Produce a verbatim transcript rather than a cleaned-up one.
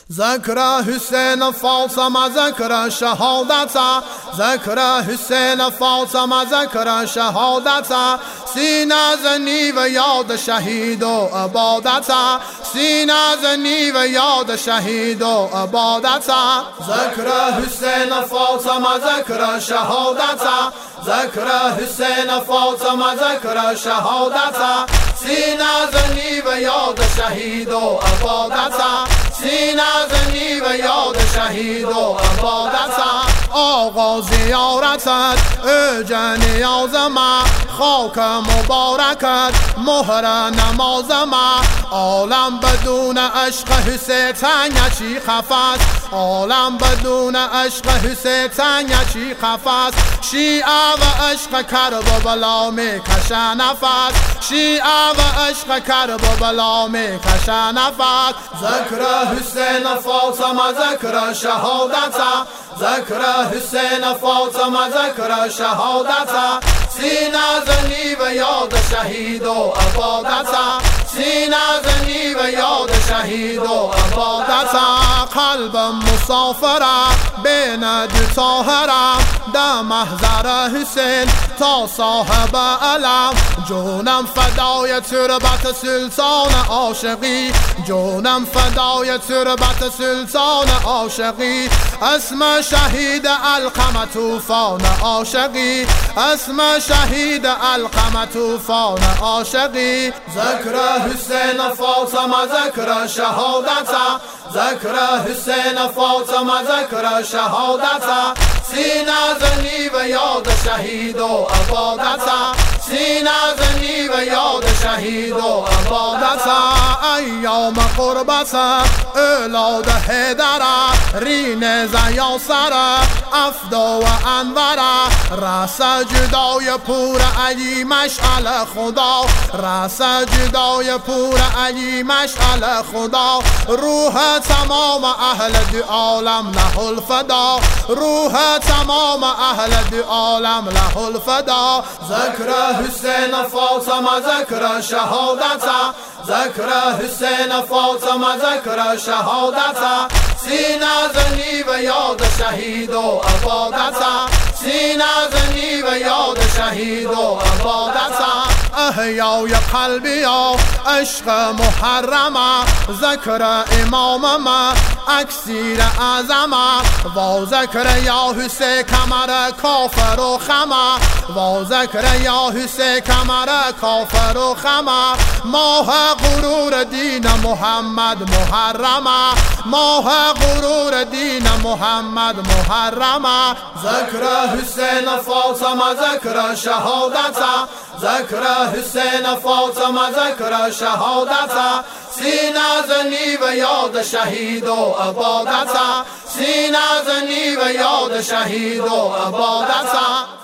ذکر حسین فاطمه ذکر شهادت، ذکر حسین فاطمه ذکر شهادت، سینه زنی و یاد شهید و عبادت، سینه زنی و یاد شهید و عبادت. ذکر حسین فاطمه ذکر شهادت، ذکر حسین فاطمه ذکر شهادت، سینه زنی و یاد شهید و عبادت، سینه زنی و یاد شهید و عبادت. آقا زیارتت اوج نیاز ما، خاک مبارکت مهر نماز ما. عالم بدون عشق حسین چی خفاست، عالم بدون عشق حسین چی خفاست. شیعه و عشق کربلا میکشه نفس، شیعه و عشق کربلا میکشه نفس. ذکر حسین فاطمه ذکر شهادت، ذکر حسین فاطمه ذکر شهادت، سینه زنی و یاد شهید و عبادت، سینه زنی و یاد شهید و عبادت. قلبم مسافرم بین دو طاهرم، در محضر حسین تا صاحب علم. جونم فدای تربت سلطان عاشقی، جونم فدای تربت سلطان عاشقی. اسم شهید علقمه طوفان عاشقی، اسم شهید علقمه طوفان عاشقی. ذکر حسین فاطمه ذکر شهادت، ذکر حسین فاطمه ذکر شهادت، سینه زنی و یاد شهید و عبادت، سینه زنی و یاد شهید و عبادت. ایام قربت اولاد حیدر، رین زیاسر افدا و انور. رس جدای پور علی مشعل خدا، رس جدای پور علی مشعل خدا. روح تمام اهل دو عالم له الفدا، روح تمام اهل دو عالم له الفدا. ذکر حسین فاطمه ذکر شهادت، ذکر حسین فاطمه ذکر شهادت، سینه زنی و یاد شهید و عبادت، سینه زنی و یاد شهید و عبادت. احیای قلبی و عشق محرمه، ذکر امامم اکسیر اعظمه. و ذکر یا حسین کمر کافر و خمه، و ذکر یا حسین کمر کافر و خمه. ماه غرور دین محمد محرمه، ماه غرور دین محمد محرمه. ذکر حسین فاطمه ذکر شهادت، ذکر حسین فاطمه ذکر شهادت، سینه زنی و یاد شهید و عبادت، سینه زنی و یاد شهید و عبادت.